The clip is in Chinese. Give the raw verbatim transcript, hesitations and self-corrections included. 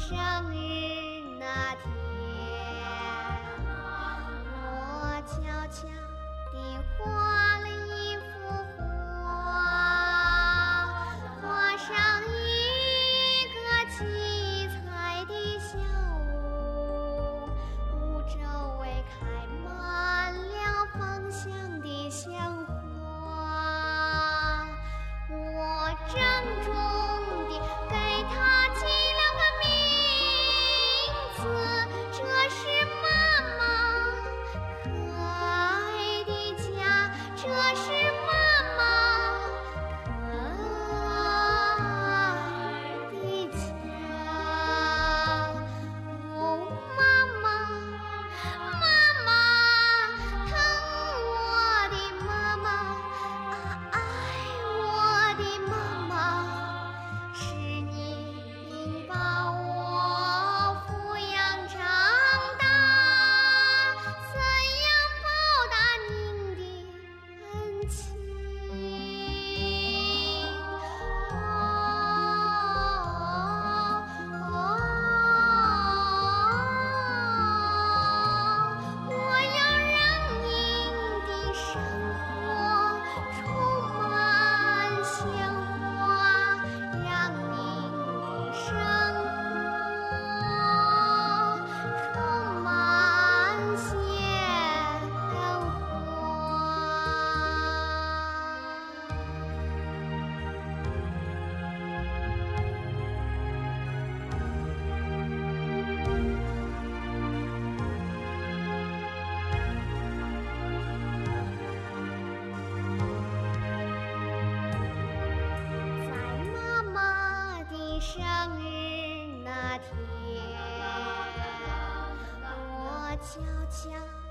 生日那天，我悄悄地画了一幅画，画上一个七彩的小屋，屋周围开满了芳香的香花。我郑重地给它起了个名字，这是妈妈可爱的家，这是妈妈可爱的家。哦，妈妈，妈妈，疼我的妈妈，啊，爱我的妈妈，是您把我抚养长大，怎样报答您的恩情？哦哦，我要让您的生活充满鲜花，让您的生活充满鲜花。在妈妈的生日那天，我悄悄